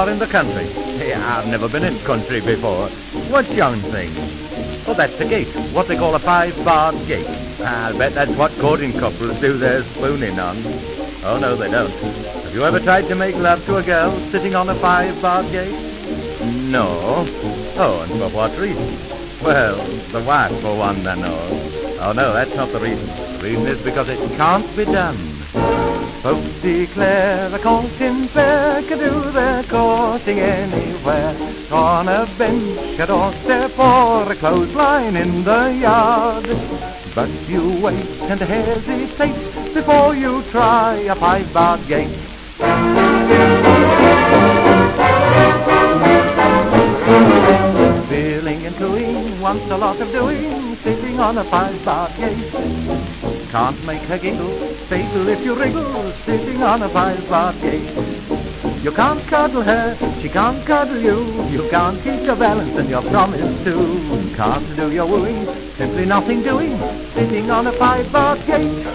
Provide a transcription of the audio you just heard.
bar in the country. Yeah, I've never been in country before. What young thing? Oh, that's a gate. What they call a 5-barred gate. I'll bet that's what courting couples do their spooning on. Oh, no, they don't. Have you ever tried to make love to a girl sitting on a 5-barred gate? No. Oh, and for what reason? Well, the wife, for one, I know. Oh, no, that's not the reason. The reason is because it can't be done. Folks declare a courting pair could do their courting anywhere. On a bench, a doorstep, or a clothesline in the yard. But you wait and hesitate before you try a 5-barred gate. Feeling and cooing wants a lot of doing, sitting on a 5-barred gate. Can't make her giggle, fatal if you wriggle, sitting on a 5-barred gate. You can't cuddle her, she can't cuddle you. You can't keep your balance and your promise too. Can't do your wooing, simply nothing doing, sitting on a 5-barred gate.